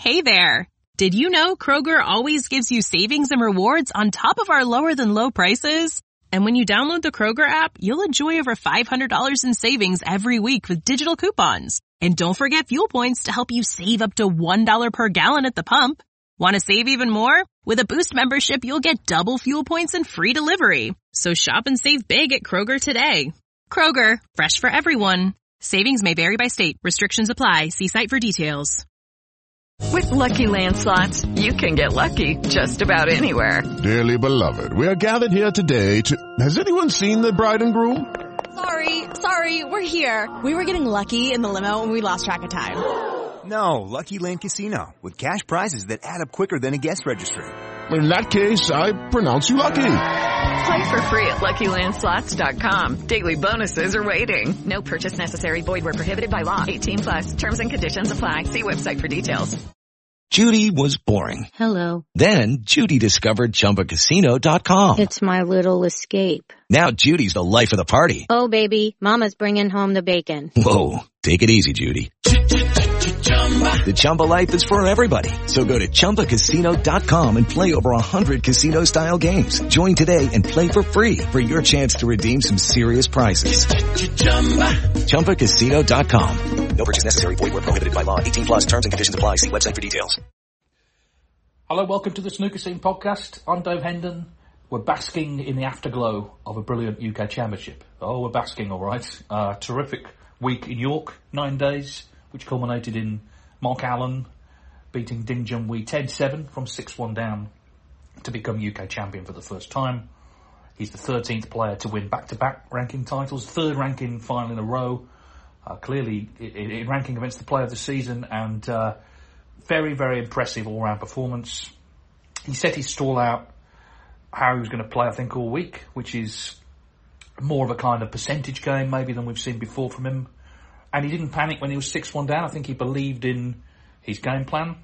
Hey there! Did you know Kroger always gives you savings and rewards on top of our lower-than-low prices? And when you download the Kroger app, you'll enjoy over $500 in savings every week with digital coupons. And don't forget fuel points to help you save up to $1 per gallon at the pump. Want to save even more? With a Boost membership, you'll get double fuel points and free delivery. So shop and save big at Kroger today. Kroger, fresh for everyone. Savings may vary by state. Restrictions apply. See site for details. With Lucky Land Slots, you can get lucky just about anywhere. Dearly beloved, we are gathered here today to... Has anyone seen the bride and groom? Sorry, we're here. We were getting lucky in the limo and we lost track of time. No, Lucky Land Casino, with cash prizes that add up quicker than a guest registry. In that case, I pronounce you lucky. Play for free at LuckyLandSlots.com. Daily bonuses are waiting. No purchase necessary. Void where prohibited by law. 18+. Terms and conditions apply. See website for details. Judy was boring. Hello. Then Judy discovered ChumbaCasino.com. It's my little escape. Now Judy's the life of the party. Oh, baby, mama's bringing home the bacon. Whoa, take it easy, Judy. The Chumba life is for everybody. So go to ChumbaCasino.com and play over 100 casino-style games. Join today and play for free for your chance to redeem some serious prizes. ChumbaCasino.com. No purchase necessary. Void where prohibited by law. 18+. Terms and conditions apply. See website for details. Hello, welcome to the Snooker Scene podcast. I'm Dave Hendon. We're basking in the afterglow of a brilliant UK Championship. Oh, we're basking, all right. Terrific week in York, 9 days, which culminated in Mark Allen beating Ding Junhui 10-7 from 6-1 down to become UK champion for the first time. He's the 13th player to win back-to-back ranking titles, third ranking final in a row, clearly in ranking against the player of the season, and very, very impressive all-round performance. He set his stall out how he was going to play, I think, all week, which is more of a kind of percentage game maybe than we've seen before from him. And he didn't panic when he was 6-1 down. I think he believed in his game plan.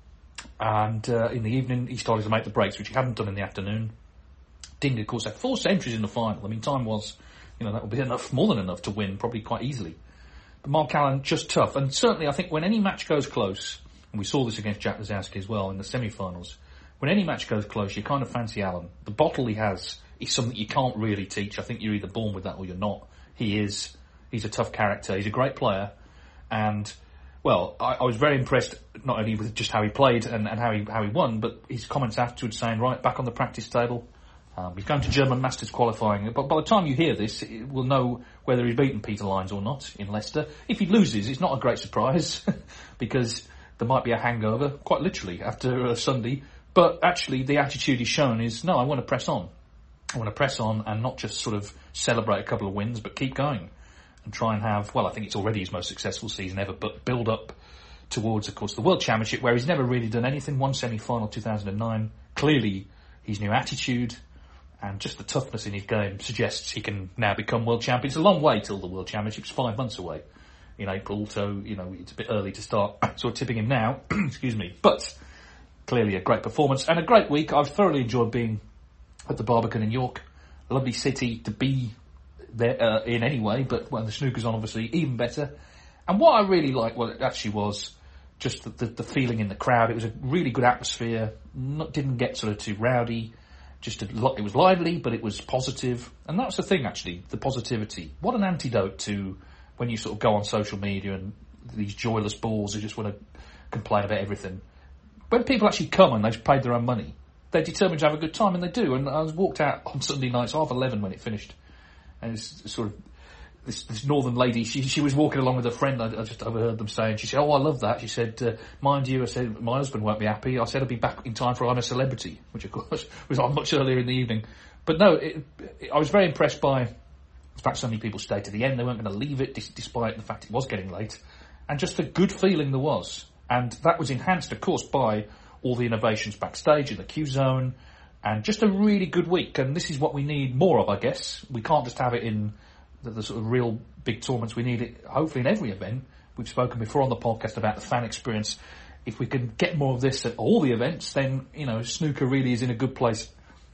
And in the evening, he started to make the breaks, which he hadn't done in the afternoon. Ding, of course, had 4 centuries in the final. I mean, time was, that would be enough, more than enough to win, probably quite easily. But Mark Allen, just tough. And certainly, I think when any match goes close, and we saw this against Jack Lisowski as well in the semi-finals, when any match goes close, you kind of fancy Allen. The bottle he has is something you can't really teach. I think you're either born with that or you're not. He's a tough character. He's a great player. And, well, I was very impressed not only with just how he played and how he won, but his comments afterwards saying, right, back on the practice table. He's going to German Masters qualifying. But by the time you hear this, we'll know whether he's beaten Peter Lyons or not in Leicester. If he loses, it's not a great surprise because there might be a hangover, quite literally, after Sunday. But actually, the attitude he's shown is, no, I want to press on. I want to press on and not just sort of celebrate a couple of wins, but keep going and try and have, well, I think it's already his most successful season ever, but build up towards, of course, the World Championship, where he's never really done anything. One semi-final, 2009. Clearly, his new attitude and just the toughness in his game suggests he can now become world champion. It's a long way till the World Championship's 5 months away in April, so, it's a bit early to start sort of tipping him now. Excuse me. But clearly a great performance and a great week. I've thoroughly enjoyed being at the Barbican in York. A lovely city to be there in any way, but when the snooker's on, obviously, even better. And what I really liked, well, it actually was just the feeling in the crowd. It was a really good atmosphere. Didn't get sort of too rowdy. It was lively, but it was positive. And that's the thing, actually, the positivity. What an antidote to when you sort of go on social media and these joyless balls who just want to complain about everything. When people actually come and they've paid their own money, they're determined to have a good time, and they do. And I was walked out on Sunday nights, 11:30 when it finished. And it's sort of this northern lady, she was walking along with her friend. I just overheard them saying, she said, "Oh, I love that." She said, "Mind you," I said, "my husband won't be happy." I said, "I'll be back in time for I'm a Celebrity," which of course was on much earlier in the evening. But no, I was very impressed by the fact so many people stayed to the end. They weren't going to leave it despite the fact it was getting late. And just the good feeling there was. And that was enhanced, of course, by all the innovations backstage in the Q Zone. And just a really good week. And this is what we need more of, I guess. We can't just have it in the sort of real big tournaments. We need it, hopefully, in every event. We've spoken before on the podcast about the fan experience. If we can get more of this at all the events, then, snooker really is in a good place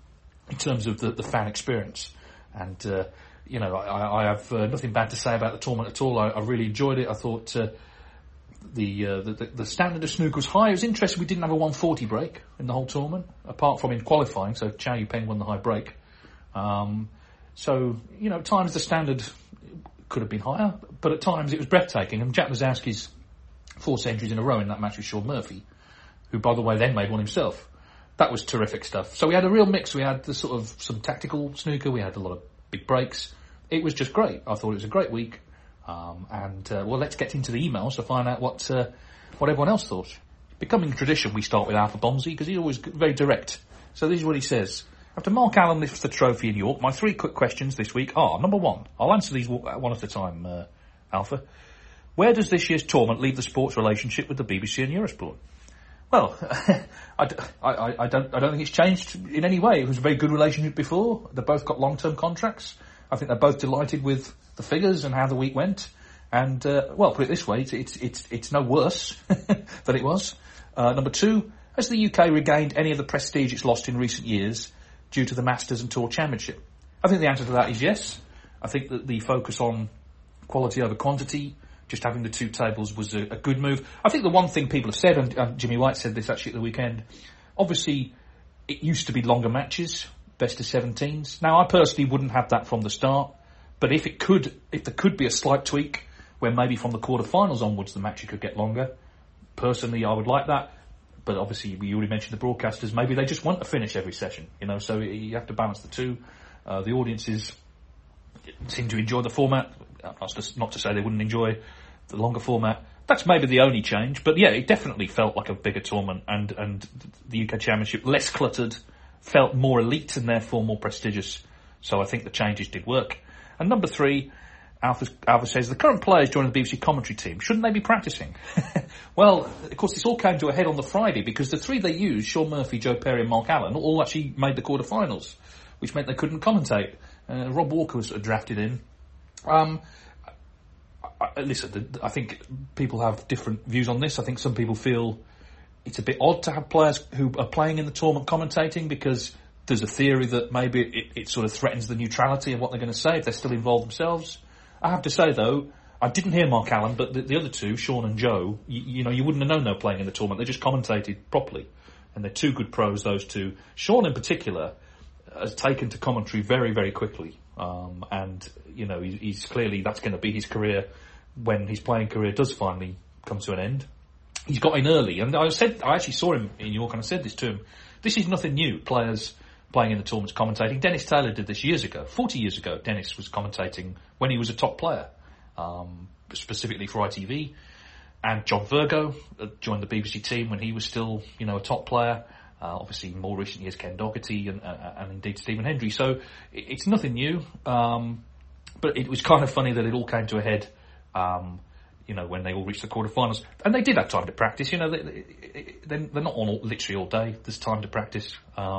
in terms of the fan experience. And, I have nothing bad to say about the tournament at all. I really enjoyed it. I thought the standard of snooker was high. It was interesting. We didn't have a 140 break in the whole tournament, apart from in qualifying. So Chow Yu-peng won the high break. So at times the standard could have been higher, but at times it was breathtaking. And Jack Lisowski's 4 centuries in a row in that match with Shaun Murphy, who, by the way, then made one himself. That was terrific stuff. So we had a real mix. We had the sort of some tactical snooker. We had a lot of big breaks. It was just great. I thought it was a great week. Well, let's get into the emails to find out what everyone else thought. Becoming tradition, we start with Alpha Bonzi because he's always very direct. So this is what he says. After Mark Allen lifts the trophy in York, my 3 quick questions this week are, number 1, I'll answer these one at a time, Alpha. Where does this year's tournament leave the sports relationship with the BBC and Eurosport? Well, I don't think it's changed in any way. It was a very good relationship before. They both got long-term contracts. I think they're both delighted with the figures and how the week went. And put it this way, it's no worse than it was. Number 2, has the UK regained any of the prestige it's lost in recent years due to the Masters and Tour Championship? I think the answer to that is yes. I think that the focus on quality over quantity, just having the 2 tables, was a good move. I think the one thing people have said, and Jimmy White said this actually at the weekend, obviously it used to be longer matches, best of 17s. Now, I personally wouldn't have that from the start, but if there could be a slight tweak where maybe from the quarterfinals onwards the match could get longer, personally I would like that. But obviously, we already mentioned the broadcasters, maybe they just want to finish every session, so you have to balance the 2. The audiences seem to enjoy the format. Not to say they wouldn't enjoy the longer format. That's maybe the only change. But yeah, it definitely felt like a bigger tournament, and the UK Championship, less cluttered, felt more elite and therefore more prestigious. So I think the changes did work. And number 3, Alpha says, the current players joining the BBC commentary team, shouldn't they be practising? Well, of course, this all came to a head on the Friday because the 3 they used, Shaun Murphy, Joe Perry and Mark Allen, all actually made the quarterfinals, which meant they couldn't commentate. Rob Walker was drafted in. Listen, I think people have different views on this. I think some people feel it's a bit odd to have players who are playing in the tournament commentating because there's a theory that maybe it sort of threatens the neutrality of what they're going to say if they're still involved themselves. I have to say, though, I didn't hear Mark Allen, but the other 2, Shaun and Joe, you wouldn't have known they were playing in the tournament. They just commentated properly. And they're 2 good pros, those 2. Shaun, in particular, has taken to commentary very, very quickly. He's clearly, that's going to be his career when his playing career does finally come to an end. He's got in early. And I actually saw him in York and I said this to him. This is nothing new. Players playing in the tournaments commentating. Dennis Taylor did this years ago. 40 years ago, Dennis was commentating when he was a top player, specifically for ITV. And John Virgo joined the BBC team when he was still, a top player. Obviously, in more recent years, Ken Doherty and indeed Stephen Hendry. So it's nothing new. But it was kind of funny that it all came to a head, when they all reached the quarterfinals. And they did have time to practice. They're not on literally all day. There's time to practice.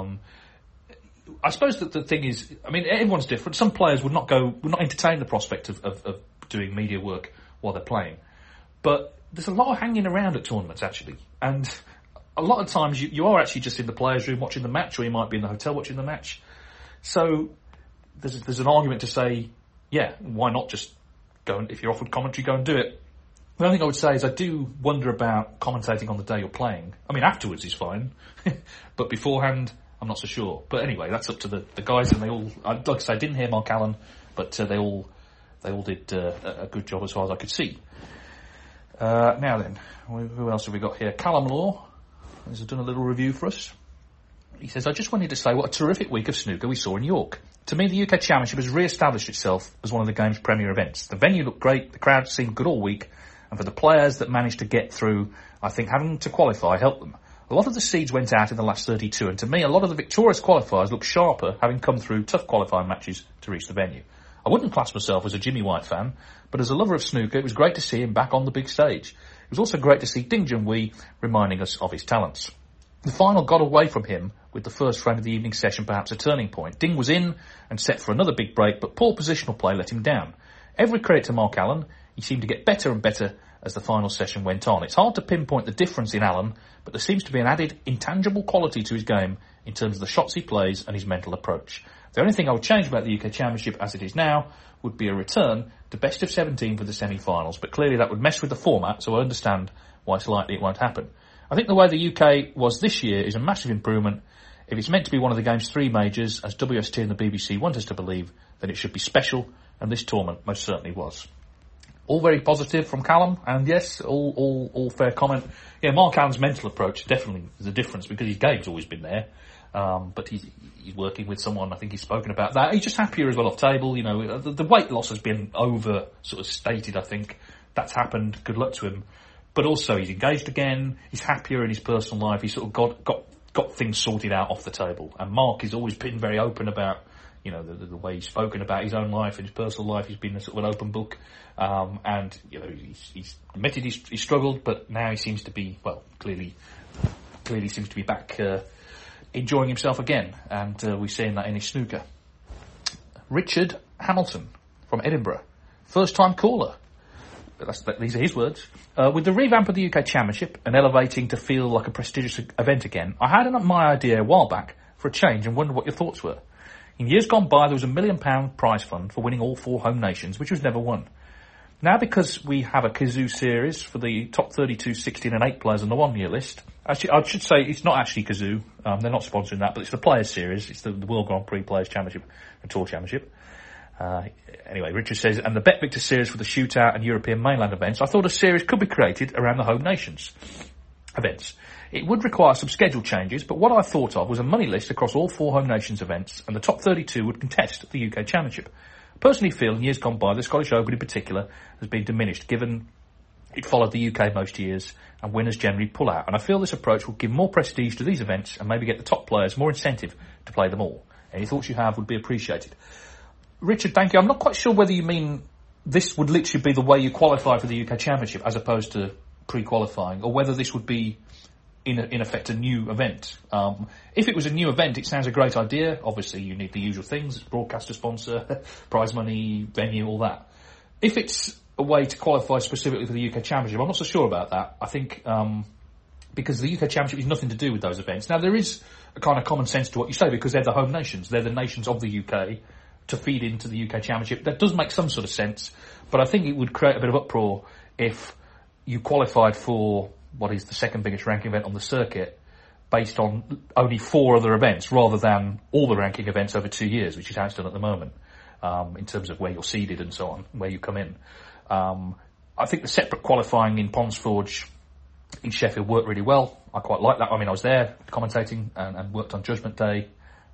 I suppose that the thing is, everyone's different. Some players would not entertain the prospect of doing media work while they're playing. But there's a lot of hanging around at tournaments, actually. And a lot of times you are actually just in the players' room watching the match, or you might be in the hotel watching the match. So there's an argument to say, yeah, why not just go and, if you're offered commentary, go and do it. The only thing I would say is I do wonder about commentating on the day you're playing. Afterwards is fine, but beforehand, I'm not so sure. But anyway, that's up to the guys, and they all, like I say, I didn't hear Mark Allen, but they all did a good job as far as I could see. Now then, who else have we got here? Callum Law has done a little review for us. He says, I just wanted to say what a terrific week of snooker we saw in York. To me, the UK Championship has re-established itself as one of the game's premier events. The venue looked great, the crowd seemed good all week, and for the players that managed to get through, I think having to qualify helped them. A lot of the seeds went out in the last 32, and to me, a lot of the victorious qualifiers looked sharper, having come through tough qualifying matches to reach the venue. I wouldn't class myself as a Jimmy White fan, but as a lover of snooker, it was great to see him back on the big stage. It was also great to see Ding Junhui reminding us of his talents. The final got away from him, with the first frame of the evening session perhaps a turning point. Ding was in and set for another big break, but poor positional play let him down. Every credit to Mark Allen. He seemed to get better and better as the final session went on. It's hard to pinpoint the difference in Allen, but there seems to be an added intangible quality to his game in terms of the shots he plays and his mental approach. The only thing I would change about the UK Championship as it is now would be a return to best of 17 for the semi-finals, but clearly that would mess with the format, so I understand why it's likely it won't happen. I think the way the UK was this year is a massive improvement. If it's meant to be one of the game's 3 majors, as WST and the BBC want us to believe, then it should be special, and this tournament most certainly was. All very positive from Callum, and yes, all fair comment. Yeah, Mark Allen's mental approach definitely is a difference, because his game's always been there. But he's working with someone, I think he's spoken about that. He's just happier as well off table, you know. The weight loss has been over sort of stated, I think. That's happened, good luck to him. But also he's engaged again, he's happier in his personal life, he's sort of got things sorted out off the table. And Mark has always been very open about, you know, the way he's spoken about his own life and his personal life. He's been a sort of an open book. And, you know, he's admitted he struggled, but now he seems to be, well, clearly seems to be back, enjoying himself again, and we're seeing that in his snooker. Richard Hamilton from Edinburgh, first-time caller. These are his words. With the revamp of the UK Championship and elevating to feel like a prestigious event again, I had my idea a while back for a change and wondered what your thoughts were. In years gone by, there was £1 million prize fund for winning all 4 home nations, which was never won. Now, because we have a Kazoo series for the top 32, 16 and 8 players on the 1 year list, actually, I should say it's not actually Kazoo. They're not sponsoring that, but it's the Players Series. It's the World Grand Prix Players Championship and Tour Championship. Anyway, Richard says, and the Bet Victor series for the shootout and European mainland events, I thought a series could be created around the home nations events. It would require some schedule changes, but what I thought of was a money list across all 4 home nations events, and the top 32 would contest the UK Championship. I personally feel in years gone by, the Scottish Open in particular has been diminished, given it followed the UK most years, and winners generally pull out. And I feel this approach will give more prestige to these events and maybe get the top players more incentive to play them all. Any thoughts you have would be appreciated. Richard, thank you. I'm not quite sure whether you mean this would literally be the way you qualify for the UK Championship as opposed to pre-qualifying, or whether this would be, in effect, a new event. If it was a new event, it sounds a great idea. Obviously, you need the usual things, broadcaster sponsor, prize money, venue, all that. If it's a way to qualify specifically for the UK Championship, I'm not so sure about that. I think because the UK Championship has nothing to do with those events. Now, there is a kind of common sense to what you say, because they're the home nations. They're the nations of the UK to feed into the UK Championship. That does make some sort of sense, but I think it would create a bit of uproar if you qualified for what is the second biggest ranking event on the circuit based on only 4 other events rather than all the ranking events over 2 years, which is how it's done at the moment, in terms of where you're seeded and so on, where you come in. I think the separate qualifying in Ponsforge in Sheffield worked really well. I quite like that. I mean, I was there commentating and worked on Judgment Day,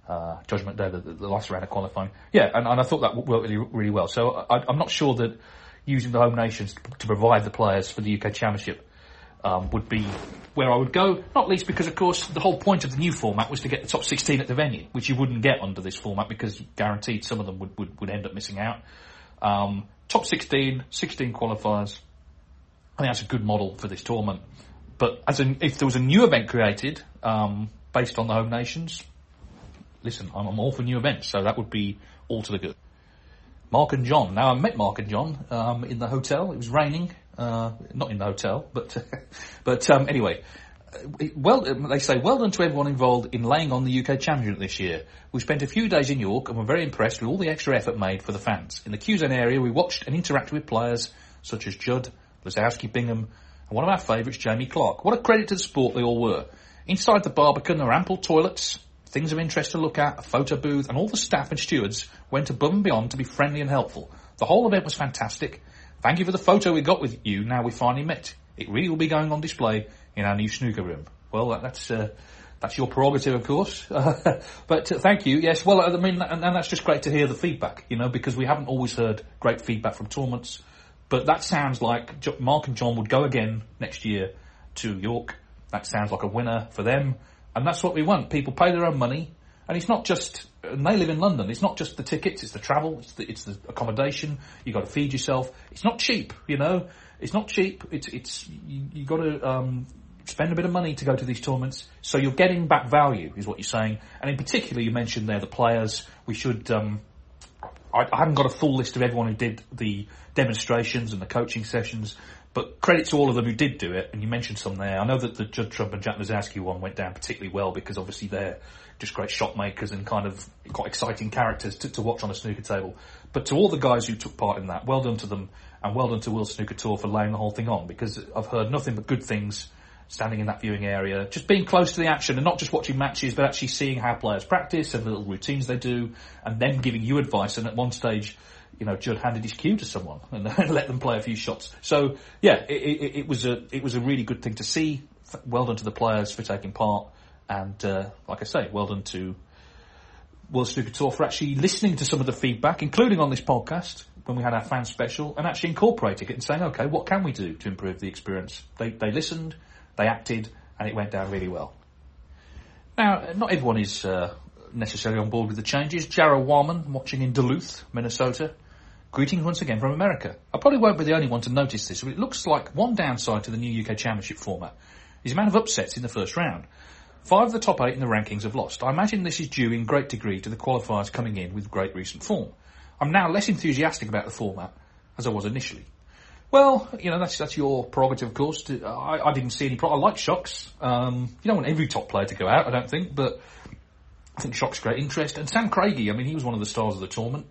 the last round of qualifying. Yeah, and I thought that worked really, really well. So I'm not sure that using the home nations to provide the players for the UK Championship would be where I would go, not least because, of course, the whole point of the new format was to get the top 16 at the venue, which you wouldn't get under this format because guaranteed some of them would end up missing out. Top 16, 16 qualifiers. I think that's a good model for this tournament. But if there was a new event created based on the home nations, listen, I'm all for new events, so that would be all to the good. Mark and John. Now, I met Mark and John in the hotel. It was raining. Not in the hotel, but anyway. Well, they say, well done to everyone involved in laying on the UK Championship this year. We spent a few days in York and were very impressed with all the extra effort made for the fans. In the Q-Zone area, we watched and interacted with players such as Judd, Lazowski, Bingham, and one of our favourites, Jamie Clark. What a credit to the sport they all were. Inside the Barbican, there were ample toilets, things of interest to look at, a photo booth, and all the staff and stewards went above and beyond to be friendly and helpful. The whole event was fantastic. Thank you for the photo we got with you now we finally met. It really will be going on display in our new snooker room. Well, that's your prerogative, of course. But thank you. Yes, well, I mean, and that's just great to hear the feedback, you know, because we haven't always heard great feedback from tournaments. But that sounds like Mark and John would go again next year to York. That sounds like a winner for them. And that's what we want. People pay their own money. And it's not just, and they live in London, it's not just the tickets, it's the travel, it's the accommodation, you got to feed yourself. It's not cheap, you know. It's not cheap. You got to spend a bit of money to go to these tournaments. So you're getting back value, is what you're saying. And in particular, you mentioned there the players. We should, I haven't got a full list of everyone who did the demonstrations and the coaching sessions, But credit to all of them who did do it, and you mentioned some there. I know that the Judd Trump and Jack Lazowski one went down particularly well because obviously they're just great shot makers and kind of quite exciting characters to watch on a snooker table. But to all the guys who took part in that, well done to them, and well done to World Snooker Tour for laying the whole thing on, because I've heard nothing but good things standing in that viewing area, just being close to the action and not just watching matches, but actually seeing how players practice and the little routines they do, and them giving you advice. And at one stage, Judd handed his cue to someone and let them play a few shots. So yeah, it was a really good thing to see. Well done to the players for taking part, and like I say, well done to World Snooker Tour for actually listening to some of the feedback, including on this podcast when we had our fan special, and actually incorporating it and saying, okay, what can we do to improve the experience? They listened, they acted, and it went down really well. Now, not everyone is necessarily on board with the changes. Jarrah Warman, watching in Duluth, Minnesota. Greetings once again from America. I probably won't be the only one to notice this, but it looks like one downside to the new UK Championship format is the amount of upsets in the first round. 5 of the top 8 in the rankings have lost. I imagine this is due in great degree to the qualifiers coming in with great recent form. I'm now less enthusiastic about the format as I was initially. Well, that's your prerogative, of course. I didn't see any problem. I like shocks. You don't want every top player to go out, I don't think, but I think shocks great interest. And Sam Craigie, he was one of the stars of the tournament.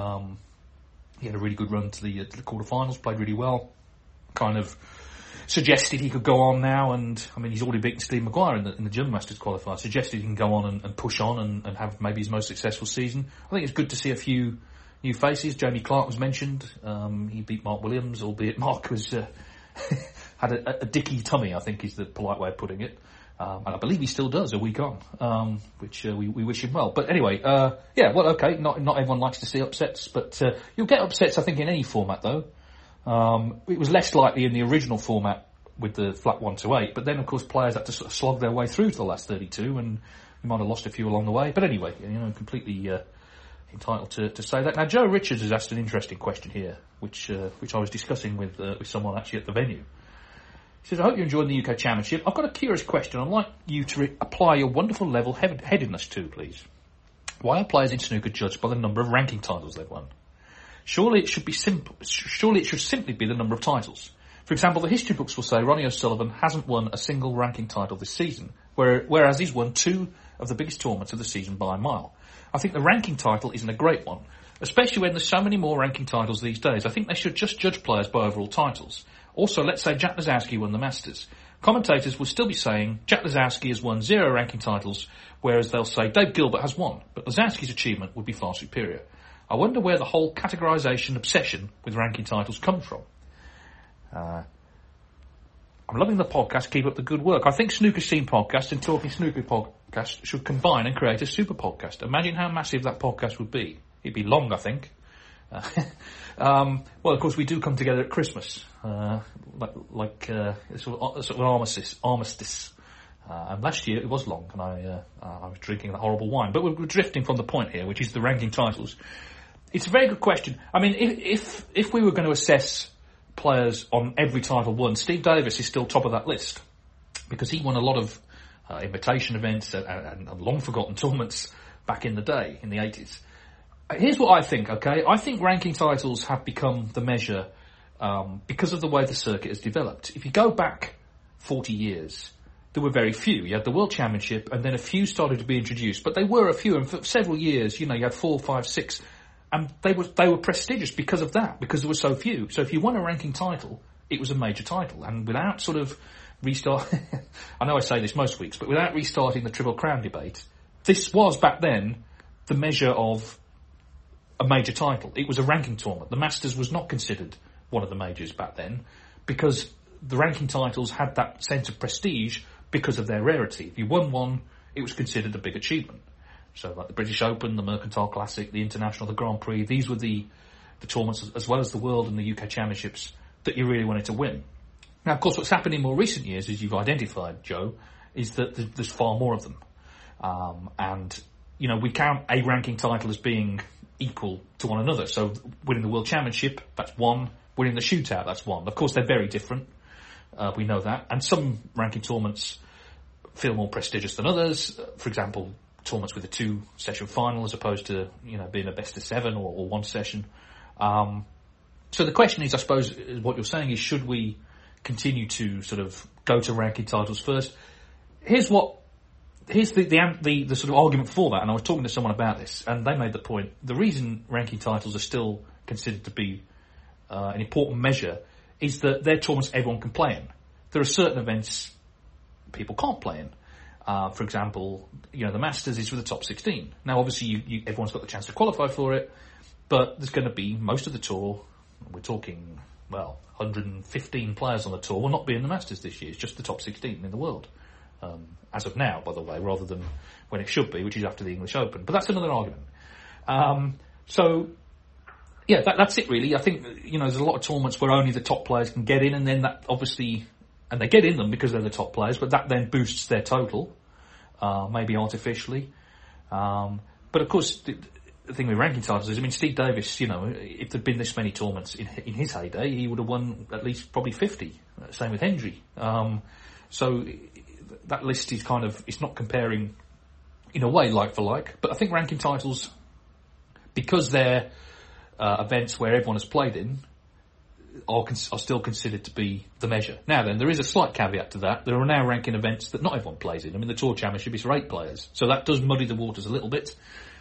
He had a really good run to the quarterfinals, played really well. Kind of suggested he could go on now, and he's already beaten Steve Maguire in the German Masters qualifier. Suggested he can go on and push on and have maybe his most successful season. I think it's good to see a few new faces. Jamie Clark was mentioned. He beat Mark Williams, albeit Mark was had a dicky tummy, I think is the polite way of putting it. And I believe he still does a week on, which we wish him well. But anyway, okay, not everyone likes to see upsets, but you'll get upsets, I think, in any format, though. It was less likely in the original format with the flat 1 to 8, but then, of course, players had to sort of slog their way through to the last 32, and you might have lost a few along the way. But anyway, completely entitled to say that. Now, Joe Richards has asked an interesting question here, which I was discussing with someone actually at the venue. He says, I hope you're enjoying the UK Championship. I've got a curious question I'd like you to apply your wonderful level-headedness to, please. Why are players in snooker judged by the number of ranking titles they've won? Surely it should simply be the number of titles. For example, the history books will say Ronnie O'Sullivan hasn't won a single ranking title this season, whereas he's won 2 of the biggest tournaments of the season by a mile. I think the ranking title isn't a great one, especially when there's so many more ranking titles these days. I think they should just judge players by overall titles. Also, let's say Jack Lazowski won the Masters. Commentators will still be saying Jack Lazowski has won 0 ranking titles, whereas they'll say Dave Gilbert has 1, but Lazowski's achievement would be far superior. I wonder where the whole categorisation obsession with ranking titles comes from. I'm loving the podcast. Keep up the good work. I think Snooker Scene Podcast and Talking Snooker Podcast should combine and create a super podcast. Imagine how massive that podcast would be. It'd be long, I think. Well, of course, we do come together at Christmas, like sort of armistice. And last year it was long, and I was drinking that horrible wine. But we're drifting from the point here, which is the ranking titles. It's a very good question. If we were going to assess players on every title won, Steve Davis is still top of that list because he won a lot of invitation events and long-forgotten tournaments back in the day, in the 80s. Here's what I think, okay? I think ranking titles have become the measure because of the way the circuit has developed. If you go back 40 years, there were very few. You had the World Championship, and then a few started to be introduced, but they were a few, and for several years, you had 4, 5, 6, and they were prestigious because of that, because there were so few. So if you won a ranking title, it was a major title, and without sort of I know I say this most weeks, but without restarting the Triple Crown debate, this was back then the measure of a major title. It was a ranking tournament. The Masters was not considered one of the majors back then because the ranking titles had that sense of prestige because of their rarity. If you won one, it was considered a big achievement. So like the British Open, the Mercantile Classic, the International, the Grand Prix, these were the tournaments, as well as the World and the UK Championships, that you really wanted to win. Now, of course, what's happened in more recent years, as you've identified, Joe, is that there's far more of them. And, we count a ranking title as being equal to one another. So winning the World Championship, that's 1. Winning the shootout, that's 1. Of course, they're very different. We know that. And some ranking tournaments feel more prestigious than others. For example, tournaments with a 2-session final as opposed to, being a best of 7 or 1 session. So the question is, I suppose, what you're saying is, should we continue to sort of go to ranking titles first. Here's the sort of argument for that, and I was talking to someone about this, and they made the point, the reason ranking titles are still considered to be an important measure is that they're tournaments everyone can play in. There are certain events people can't play in. For example, the Masters is for the top 16. Now, obviously, everyone's got the chance to qualify for it, but there's going to be most of the tour. We're talking, 115 players on the tour will not be in the Masters this year. It's just the top 16 in the world. As of now, by the way, rather than when it should be, which is after the English Open. But that's another argument. That's it really. I think, there's a lot of tournaments where only the top players can get in, and then that obviously, and they get in them because they're the top players, but that then boosts their total, maybe artificially. But of course, the thing with ranking titles is, Steve Davis, if there'd been this many tournaments in his heyday, he would have won at least probably 50. Same with Hendry. So that list is it's not comparing in a way like for like, but I think ranking titles, because they're events where everyone has played in, are still considered to be the measure. Now then, there is a slight caveat to that. There are now ranking events that not everyone plays in. The Tour Championship is for 8 players, so that does muddy the waters a little bit.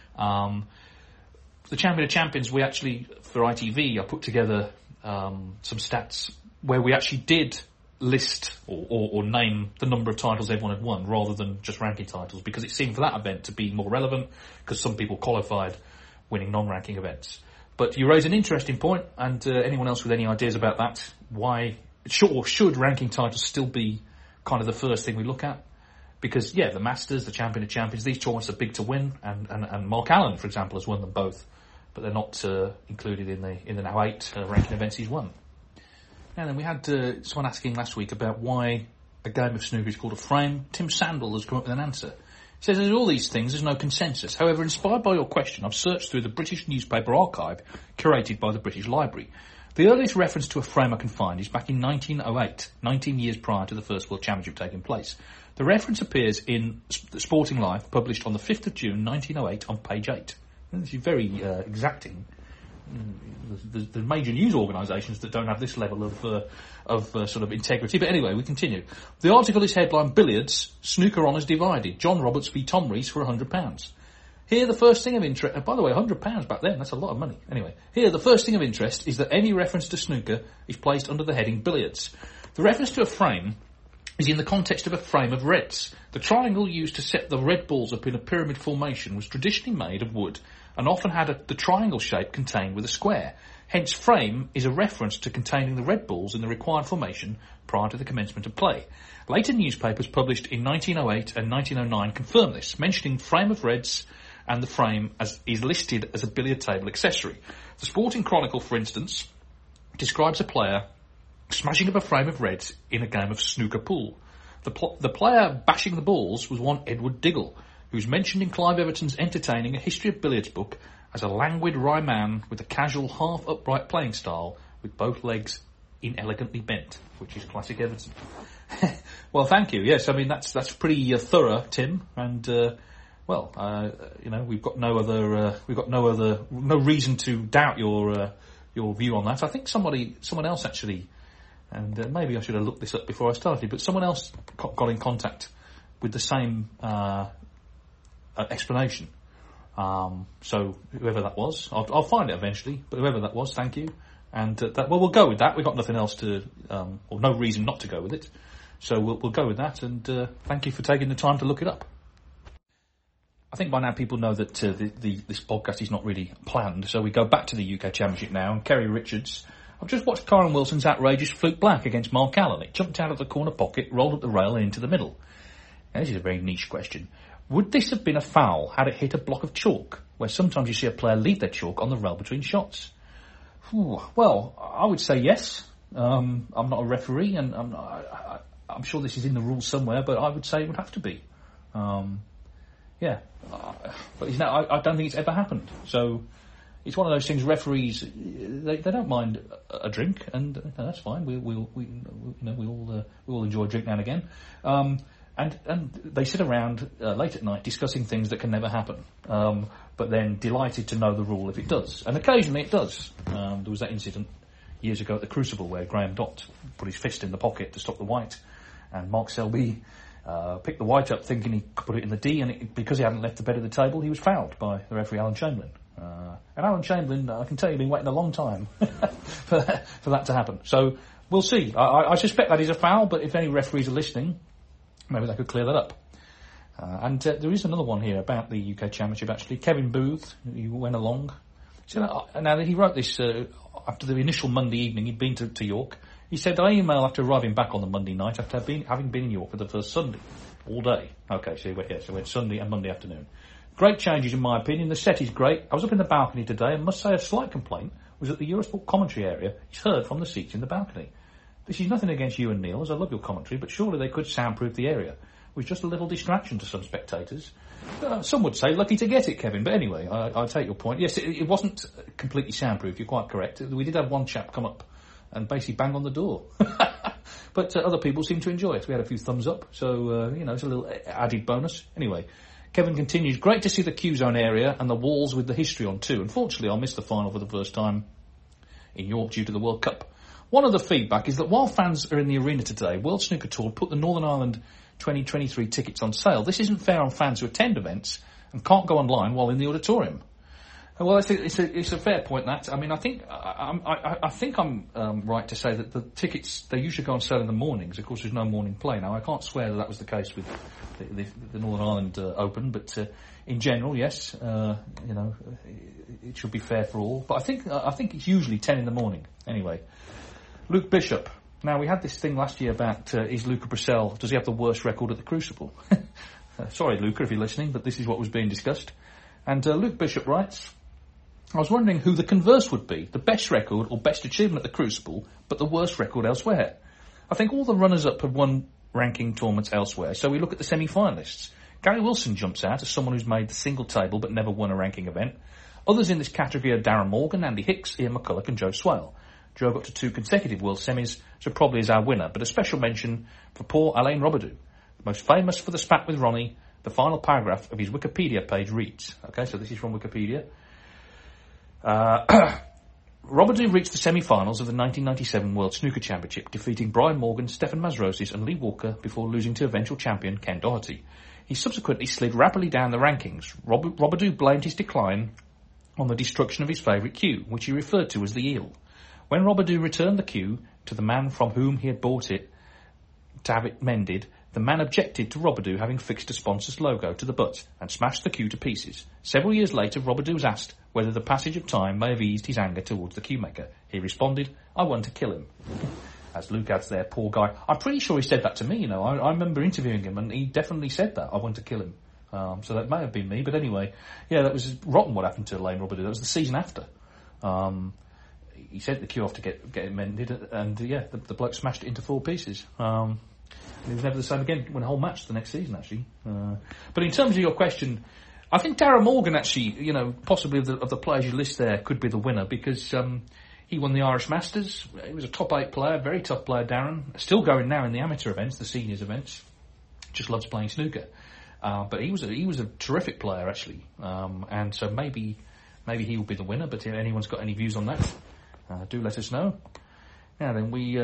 The Champion of Champions, we actually, for ITV, I put together some stats where we actually did list or name the number of titles everyone had won rather than just ranking titles, because it seemed for that event to be more relevant because some people qualified winning non-ranking events. But you raise an interesting point, and anyone else with any ideas about that, why should ranking titles still be kind of the first thing we look at? Because, the Masters, the Champion of Champions, these tournaments are big to win, and Mark Allen, for example, has won them both, but they're not included in the now 8 ranking events he's won. Now then, we had someone asking last week about why a game of snooker is called a frame. Tim Sandel has come up with an answer. He says, there's all these things, there's no consensus. However, inspired by your question, I've searched through the British newspaper archive curated by the British Library. The earliest reference to a frame I can find is back in 1908, 19 years prior to the First World Championship taking place. The reference appears in Sporting Life, published on the 5th of June 1908 on page 8. This is very exacting. The major news organisations that don't have this level of sort of integrity. But anyway, we continue. The article is headlined, Billiards, Snooker Honours Divided, John Roberts v Tom Rees for £100. Here the first thing of interest, by the way, £100 back then, that's a lot of money. Anyway, here the first thing of interest is that any reference to snooker is placed under the heading Billiards. The reference to a frame is in the context of a frame of reds. The triangle used to set the red balls up in a pyramid formation was traditionally made of wood and often had the triangle shape contained with a square. Hence, frame is a reference to containing the red balls in the required formation prior to the commencement of play. Later newspapers published in 1908 and 1909 confirm this, mentioning frame of reds and the frame is listed as a billiard table accessory. The Sporting Chronicle, for instance, describes a player smashing up a frame of reds in a game of snooker pool. The player bashing the balls was one Edward Diggle, who's mentioned in Clive Everton's entertaining A History of Billiards book as a languid, wry man with a casual, half-upright playing style with both legs inelegantly bent, which is classic Everton. Well, thank you. Yes, that's pretty thorough, Tim, and we've got no reason to doubt your view on that. I think someone else actually, and maybe I should have looked this up before I started, but someone else got in contact with the same explanation. So whoever that was, I'll find it eventually, but whoever that was, thank you. And we'll go with that. We've got nothing else to, or no reason not to go with it. So we'll go with that, and thank you for taking the time to look it up. I think by now people know that this podcast is not really planned, so we go back to the UK Championship now, and Kerry Richards. I've just watched Karen Wilson's outrageous fluke black against Mark Allen. It jumped out of the corner pocket, rolled up the rail and into the middle. Now, this is a very niche question. Would this have been a foul had it hit a block of chalk, where sometimes you see a player leave their chalk on the rail between shots? Well, I would say yes. I'm not a referee, and I'm sure this is in the rules somewhere, but I would say it would have to be. But I don't think it's ever happened. So it's one of those things. Referees, they don't mind a drink, and that's fine. We all enjoy a drink now and again. And they sit around late at night discussing things that can never happen, but then delighted to know the rule if it does. And occasionally it does. There was that incident years ago at the Crucible, where Graham Dott put his fist in the pocket to stop the white, and Mark Selby picked the white up thinking he could put it in the D, and because he hadn't left the bed of the table, he was fouled by the referee Alan Chamberlain. And Alan Chamberlain, I can tell you, been waiting a long time for that to happen. So we'll see. I suspect that is a foul, but if any referees are listening, maybe they could clear that up. And there is another one here about the UK Championship, actually. Kevin Booth, who went along. So, now, he wrote this after the initial Monday evening. He'd been to York. He said, I emailed after arriving back on the Monday night after having been in York for the first Sunday, all day. Okay, so he went Sunday and Monday afternoon. Great changes, in my opinion. The set is great. I was up in the balcony today and must say a slight complaint was that the Eurosport commentary area is heard from the seats in the balcony. This is nothing against you and Neil, as I love your commentary, but surely they could soundproof the area. It was just a little distraction to some spectators. Some would say lucky to get it, Kevin, but anyway, I take your point. Yes, it wasn't completely soundproof, you're quite correct. We did have one chap come up and basically bang on the door. But other people seemed to enjoy it. We had a few thumbs up, so, it's a little added bonus. Anyway, Kevin continues, great to see the Q-Zone area and the walls with the history on too. Unfortunately, I missed the final for the first time in York due to the World Cup. One of the feedback is that while fans are in the arena today, World Snooker Tour put the Northern Ireland 2023 tickets on sale. This isn't fair on fans who attend events and can't go online while in the auditorium. Well, it's a fair point, that. I mean, I think I'm right to say that the tickets, they usually go on sale in the mornings. Of course, there's no morning play. Now, I can't swear that was the case with the Northern Ireland Open, but in general, yes, it should be fair for all. But I think it's usually 10 in the morning. Anyway, Luke Bishop. Now, we had this thing last year about is Luca Brissell, does he have the worst record at the Crucible? Sorry, Luca, if you're listening, but this is what was being discussed. And Luke Bishop writes, I was wondering who the converse would be, the best record or best achievement at the Crucible, but the worst record elsewhere. I think all the runners-up have won ranking tournaments elsewhere, so we look at the semi-finalists. Gary Wilson jumps out as someone who's made the single table but never won a ranking event. Others in this category are Darren Morgan, Andy Hicks, Ian McCulloch and Joe Swale. Drove up to 2 consecutive world semis, so probably is our winner, but a special mention for poor Alain Robidoux. Most famous for the spat with Ronnie, the final paragraph of his Wikipedia page reads, okay, so this is from Wikipedia. Robidoux reached the semi-finals of the 1997 World Snooker Championship, defeating Brian Morgan, Stefan Masrosis and Lee Walker before losing to eventual champion Ken Doherty. He subsequently slid rapidly down the rankings. Robidoux blamed his decline on the destruction of his favourite cue, which he referred to as the eel. When Robidoux returned the cue to the man from whom he had bought it to have it mended, the man objected to Robidoux having fixed a sponsor's logo to the butt and smashed the cue to pieces. Several years later, Robidoux was asked whether the passage of time may have eased his anger towards the cue maker. He responded, I want to kill him. As Luke adds there, poor guy. I'm pretty sure he said that to me, I remember interviewing him and he definitely said that, I want to kill him. So that may have been me, but anyway, yeah, that was rotten what happened to Alain Robidoux. That was the season after. He sent the cue off to get it mended, and yeah, the bloke smashed it into 4 pieces. It was never the same again. Won a whole match the next season, actually. But in terms of your question, I think Darren Morgan, actually, possibly of the players you list there, could be the winner because he won the Irish Masters. He was a top 8 player, very tough player, Darren. Still going now in the amateur events, the seniors events. Just loves playing snooker. But he was a terrific player, actually. And so maybe he will be the winner. But if anyone's got any views on that, do let us know. Now then, we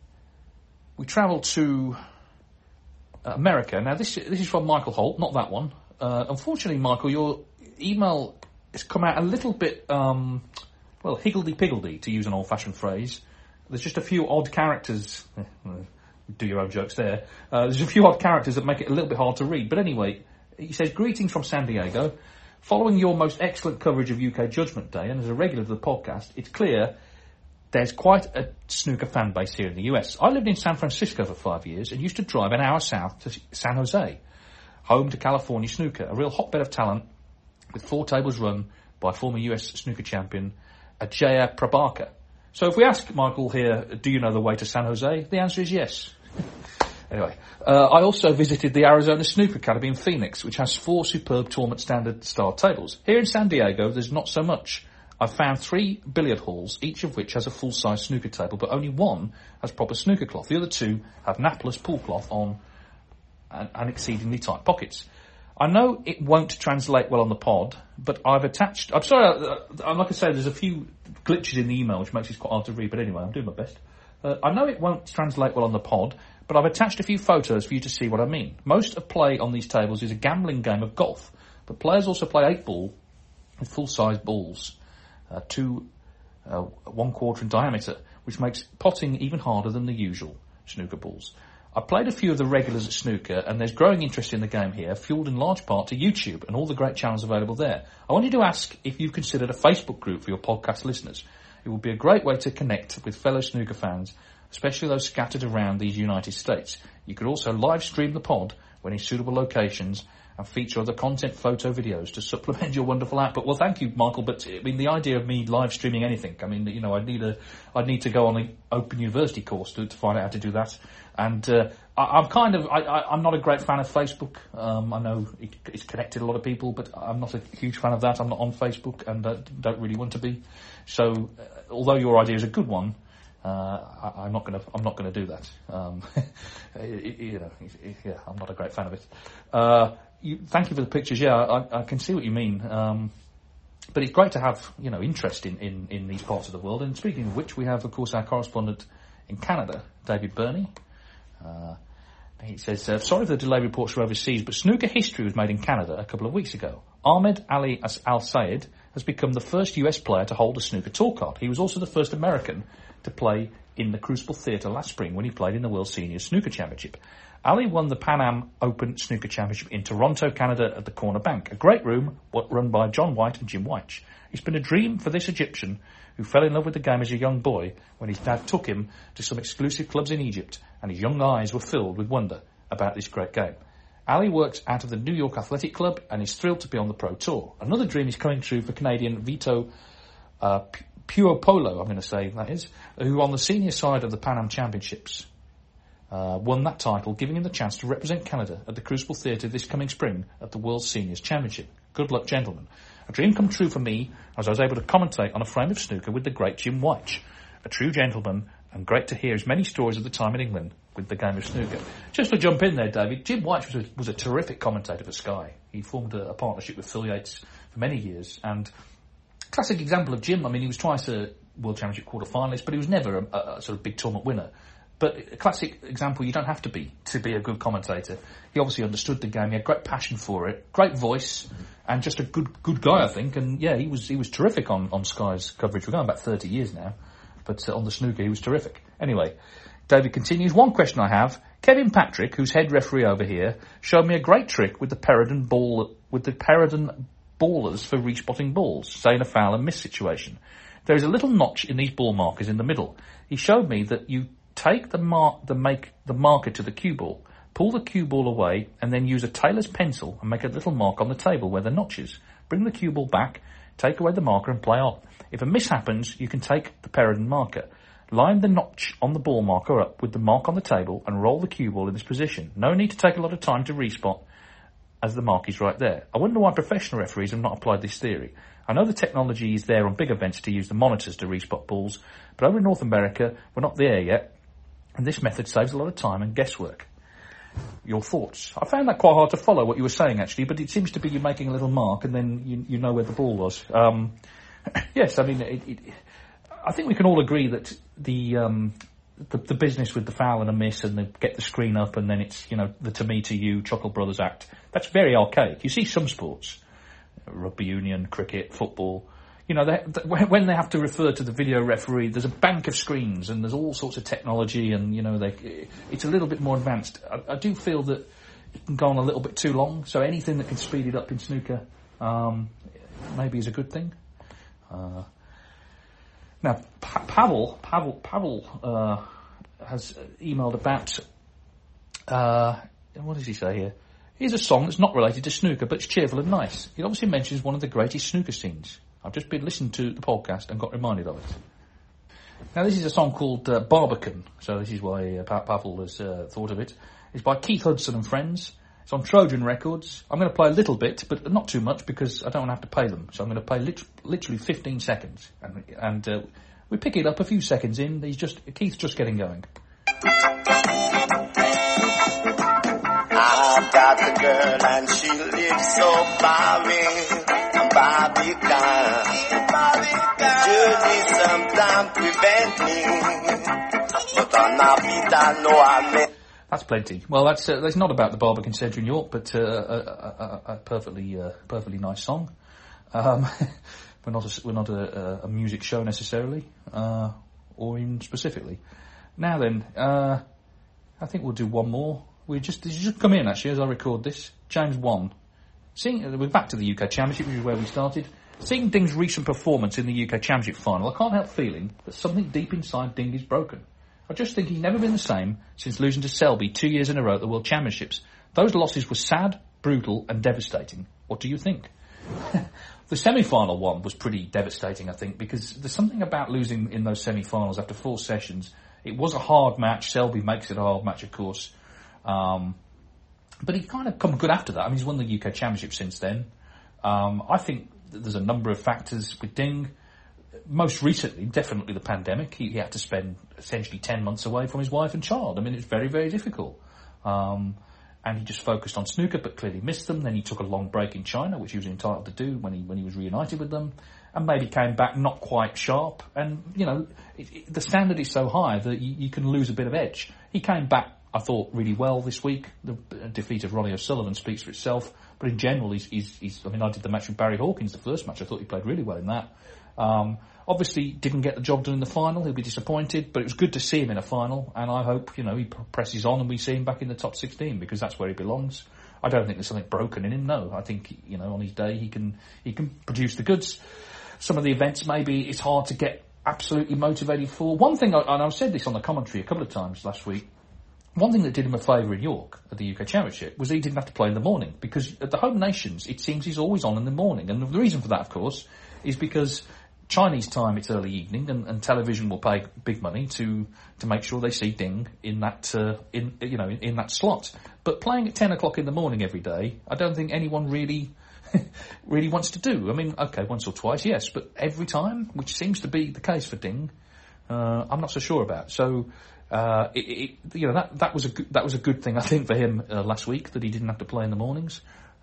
travel to America. Now this is from Michael Holt, not that one. Unfortunately, Michael, your email has come out a little bit, higgledy-piggledy, to use an old-fashioned phrase. There's just a few odd characters. Do your own jokes there. There's a few odd characters that make it a little bit hard to read. But anyway, he says, greetings from San Diego. Following your most excellent coverage of UK Judgment Day, and as a regular of the podcast, it's clear there's quite a snooker fan base here in the US. I lived in San Francisco for 5 years and used to drive an hour south to San Jose, home to California snooker, a real hotbed of talent with 4 tables run by former US snooker champion Ajaya Prabhakar. So if we ask Michael here, do you know the way to San Jose? The answer is yes. Anyway, I also visited the Arizona Snooker Academy in Phoenix, which has 4 superb tournament standard style tables. Here in San Diego, there's not so much. I've found 3 billiard halls, each of which has a full-size snooker table, but only one has proper snooker cloth. The other 2 have napless pool cloth on and exceedingly tight pockets. I know it won't translate well on the pod, but I've attached... I'm sorry, like I say, there's a few glitches in the email, which makes it quite hard to read, but anyway, I'm doing my best. I know it won't translate well on the pod, but I've attached a few photos for you to see what I mean. Most of play on these tables is a gambling game of golf, but players also play 8-ball with full-size balls, 1/4 in diameter, which makes potting even harder than the usual snooker balls. I played a few of the regulars at snooker, and there's growing interest in the game here, fueled in large part to YouTube and all the great channels available there. I wanted to ask if you've considered a Facebook group for your podcast listeners. It would be a great way to connect with fellow snooker fans, especially those scattered around these United States. You could also live stream the pod when in suitable locations and feature other content, photo, videos to supplement your wonderful output. Well, thank you, Michael, but I mean, the idea of me live streaming anything, I mean, you know, I'd need to go on an Open University course to find out how to do that. And I'm not a great fan of Facebook. I know it's connected a lot of people, but I'm not a huge fan of that. I'm not on Facebook and don't really want to be. So, although your idea is a good one, I'm not gonna do that. I'm not a great fan of it. Thank you for the pictures. Yeah, I can see what you mean. But it's great to have, you know, interest in these parts of the world. And speaking of which, we have, of course, our correspondent in Canada, David Burney. He says, sorry for the delay reports from overseas, but snooker history was made in Canada a couple of weeks ago. Ahmed Ali Al-Sayed has become the first US player to hold a snooker tour card. He was also the first American to play in the Crucible Theatre last spring when he played in the World Senior Snooker Championship. Ali won the Pan Am Open Snooker Championship in Toronto, Canada at the Corner Bank, a great room run by John White and Jim White. It's been a dream for this Egyptian who fell in love with the game as a young boy when his dad took him to some exclusive clubs in Egypt, and his young eyes were filled with wonder about this great game. Ali works out of the New York Athletic Club and is thrilled to be on the Pro Tour. Another dream is coming true for Canadian Vito Puopolo, I'm going to say that is, who on the senior side of the Pan Am Championships won that title, giving him the chance to represent Canada at the Crucible Theatre this coming spring at the World Seniors Championship. Good luck, gentlemen. A dream come true for me as I was able to commentate on a frame of snooker with the great Jim White, a true gentleman, and great to hear his many stories of the time in England with the game of snooker. Just to jump in there, David, Jim White was a terrific commentator for Sky. He formed a partnership with Phil Yates for many years, and classic example of Jim. I mean, he was twice a World Championship quarter-finalist, but he was never a sort of big tournament winner. But a classic example, you don't have to be a good commentator. He obviously understood the game. He had great passion for it, great voice, and just a good guy, I think. And yeah, he was terrific on Sky's coverage. We're going about 30 years now, but on the snooker, he was terrific. Anyway, David continues. One question I have: Kevin Patrick, who's head referee over here, showed me a great trick with the Peridon ballers for respotting balls, say in a foul and miss situation. There is a little notch in these ball markers in the middle. He showed me that you take the marker to the cue ball, pull the cue ball away, and then use a tailor's pencil and make a little mark on the table where the notch is. Bring the cue ball back, take away the marker and play on. If a miss happens, you can take the Peridon marker, line the notch on the ball marker up with the mark on the table, and roll the cue ball in this position. No need to take a lot of time to respot, as the mark is right there. I wonder why professional referees have not applied this theory. I know the technology is there on big events to use the monitors to respot balls, but over in North America, we're not there yet, and this method saves a lot of time and guesswork. Your thoughts? I found that quite hard to follow what you were saying, actually, but it seems to be you making a little mark and then you know where the ball was. Yes, I mean, I think we can all agree that the business with the foul and a miss and the get the screen up and then it's, you know, the to me to you, Chuckle Brothers act, that's very archaic. You see some sports, rugby union, cricket, football, you know, when they have to refer to the video referee, there's a bank of screens and there's all sorts of technology and, you know, it's a little bit more advanced. I do feel that it can go on a little bit too long, so anything that can speed it up in snooker maybe is a good thing. Now, Pavel has emailed about, what does he say here? Here's a song that's not related to snooker, but it's cheerful and nice. It obviously mentions one of the greatest snooker scenes. I've just been listening to the podcast and got reminded of it. Now, this is a song called Barbican, so this is why Pavel has thought of it. It's by Keith Hudson and Friends. It's on Trojan Records. I'm going to play a little bit, but not too much because I don't want to have to pay them. So I'm going to play literally 15 seconds. And we pick it up a few seconds in. Keith's just getting going. I've got a girl and she lives so far away. I'm Barbican. Journey sometimes prevent me, but on my feet I know I may. That's plenty. Well, that's not about the Barbican Centre in York, but a perfectly nice song. We're not a music show necessarily, or even specifically. Now then, I think we'll do one more. This just come in actually as I record this. James 1. We're back to the UK Championship, which is where we started. Seeing Ding's recent performance in the UK Championship final, I can't help feeling that something deep inside Ding is broken. I just think he's never been the same since losing to Selby 2 years in a row at the World Championships. Those losses were sad, brutal and devastating. What do you think? The semi-final one was pretty devastating, I think, because there's something about losing in those semi-finals after 4 sessions. It was a hard match. Selby makes it a hard match, of course. But he's kind of come good after that. I mean, he's won the UK Championship since then. I think that there's a number of factors with Ding. Most recently, definitely the pandemic. He had to spend essentially 10 months away from his wife and child. I mean, it's very, very difficult. And he just focused on snooker, but clearly missed them. Then he took a long break in China, which he was entitled to do when he was reunited with them, and maybe came back not quite sharp. And, you know, the standard is so high that you can lose a bit of edge. He came back, I thought, really well this week. The defeat of Ronnie O'Sullivan speaks for itself. But in general, he's I mean, I did the match with Barry Hawkins, the first match. I thought he played really well in that. Obviously, didn't get the job done in the final. He'll be disappointed, but it was good to see him in a final, and I hope, you know, he presses on and we see him back in the top 16, because that's where he belongs. I don't think there's something broken in him, no. I think, you know, on his day he can produce the goods. Some of the events, maybe it's hard to get absolutely motivated for. One thing, and I've said this on the commentary a couple of times last week, one thing that did him a favour in York at the UK Championship was he didn't have to play in the morning, because at the home nations, it seems he's always on in the morning. And the reason for that, of course, is because Chinese time, it's early evening, and television will pay big money to make sure they see Ding in that in that slot. But playing at 10 o'clock in the morning every day, I don't think anyone really wants to do. I mean, okay, once or twice, yes, but every time, which seems to be the case for Ding, I'm not so sure about. So, that was a good thing, I think, for him last week, that he didn't have to play in the mornings.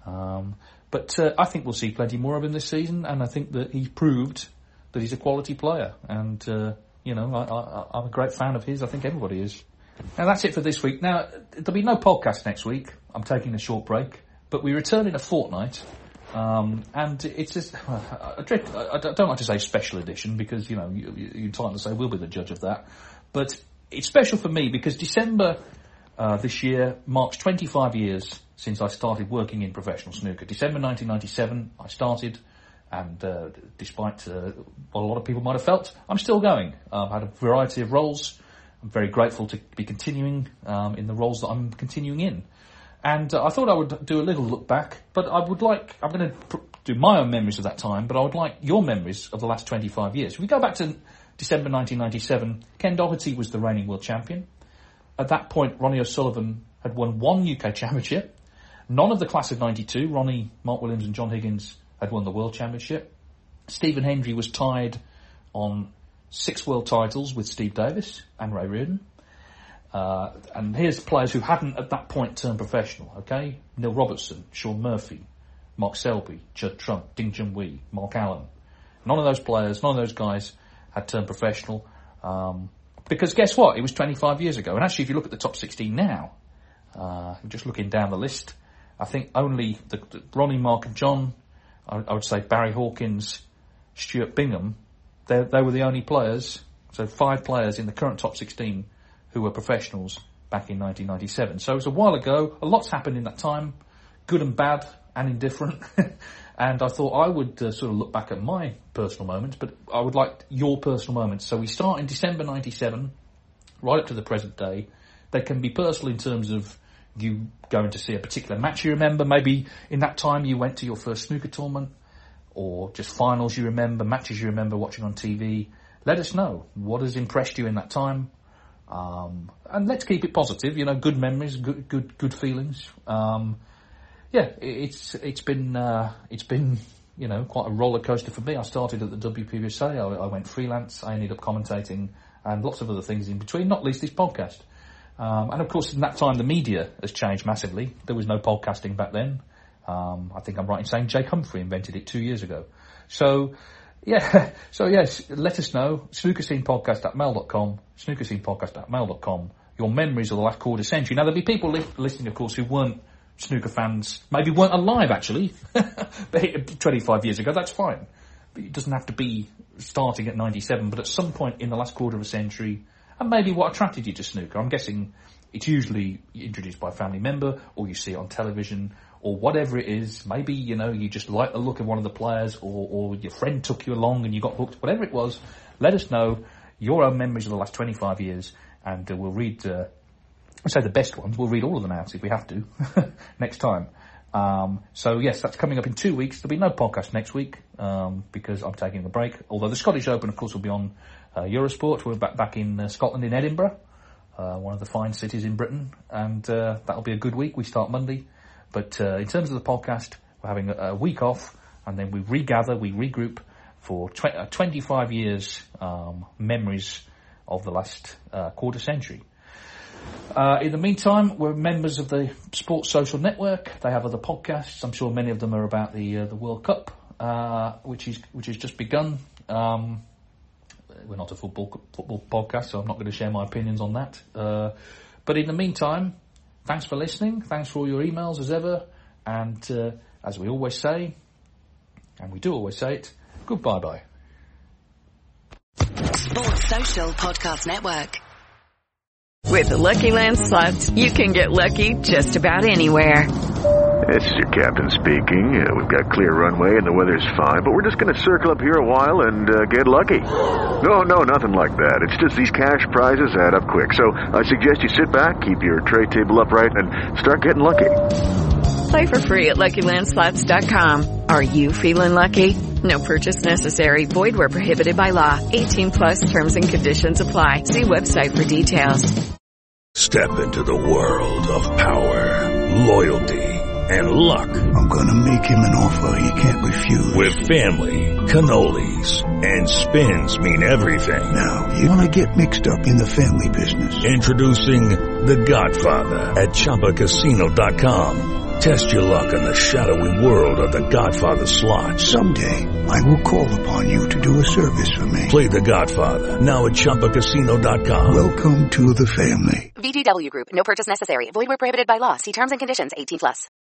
But I think we'll see plenty more of him this season, and I think that he's proved that he's a quality player, and I'm a great fan of his. I think everybody is. Now that's it for this week. Now there'll be no podcast next week. I'm taking a short break, but we return in a fortnight, and it's just I don't like to say special edition, because you're entitled to say we'll be the judge of that, but it's special for me because December this year marks 25 years since I started working in professional snooker. December 1997, I started. And despite what a lot of people might have felt, I'm still going. I've had a variety of roles. I'm very grateful to be continuing in the roles that I'm continuing in. And I thought I would do a little look back, but I'm going to do my own memories of that time, but I would like your memories of the last 25 years. If we go back to December 1997, Ken Doherty was the reigning world champion. At that point, Ronnie O'Sullivan had won 1 UK championship. None of the class of 92, Ronnie, Mark Williams and John Higgins, had won the World Championship. Stephen Hendry was tied on 6 world titles with Steve Davis and Ray Reardon. And here's players who hadn't at that point turned professional, okay? Neil Robertson, Sean Murphy, Mark Selby, Judd Trump, Ding Junhui, Mark Allen. None of those guys had turned professional. Because guess what? It was 25 years ago. And actually, if you look at the top 16 now, just looking down the list, I think only the Ronnie, Mark and John, I would say Barry Hawkins, Stuart Bingham, they were the only players, so 5 players in the current top 16 who were professionals back in 1997. So it was a while ago. A lot's happened in that time, good and bad and indifferent. And I thought I would sort of look back at my personal moments, but I would like your personal moments. So we start in December 97, right up to the present day. They can be personal in terms of you going to see a particular match you remember. Maybe in that time you went to your first snooker tournament, or just finals you remember, matches you remember watching on TV. Let us know what has impressed you in that time, and let's keep it positive. Good memories, good feelings. It's been quite a roller coaster for me. I started at the WPBSA. I went freelance. I ended up commentating and lots of other things in between, not least this podcast. And of course, in that time, the media has changed massively. There was no podcasting back then. I think I'm right in saying Jake Humphrey invented it 2 years ago. So yes, let us know. snookerscenepodcast@mail.com, snookerscenepodcast@mail.com. Your memories of the last quarter century. Now, there'll be people listening, of course, who weren't snooker fans, maybe weren't alive, actually, 25 years ago. That's fine. But it doesn't have to be starting at 97, but at some point in the last quarter of a century, and maybe what attracted you to snooker. I'm guessing it's usually introduced by a family member, or you see it on television, or whatever it is. Maybe, you just like the look of one of the players, or your friend took you along and you got hooked. Whatever it was, let us know your own memories of the last 25 years, and we'll read, the best ones. We'll read all of them out if we have to next time. So yes, that's coming up in 2 weeks. There'll be no podcast next week, because I'm taking a break. Although the Scottish Open, of course, will be on Eurosport. We're back in Scotland, in Edinburgh, one of the fine cities in Britain, and that'll be a good week. We start Monday. But in terms of the podcast, we're having a week off, and then we regather, we regroup for 25 years memories of the last quarter century. In the meantime, we're members of the Sports Social Network. They have other podcasts. I'm sure many of them are about the World Cup, which has just begun. We're not a football podcast, so I'm not going to share my opinions on that. But in the meantime, thanks for listening. Thanks for all your emails as ever. And as we always say, and we do always say it, goodbye-bye. Sports Social Podcast Network. With the Lucky Land Slots, you can get lucky just about anywhere. This is your captain speaking. We've got clear runway and the weather's fine, but we're just going to circle up here a while and get lucky. No, nothing like that. It's just these cash prizes add up quick. So I suggest you sit back, keep your tray table upright, and start getting lucky. Play for free at LuckyLandSlots.com. Are you feeling lucky? No purchase necessary. Void where prohibited by law. 18+ terms and conditions apply. See website for details. Step into the world of power, loyalty, and luck. I'm gonna make him an offer he can't refuse. With family, cannolis, and spins mean everything. Now, you wanna get mixed up in the family business. Introducing The Godfather at ChumbaCasino.com. Test your luck in the shadowy world of The Godfather slot. Someday, I will call upon you to do a service for me. Play The Godfather, now at ChumbaCasino.com. Welcome to the family. VGW Group. No purchase necessary. Void where prohibited by law. See terms and conditions. 18+.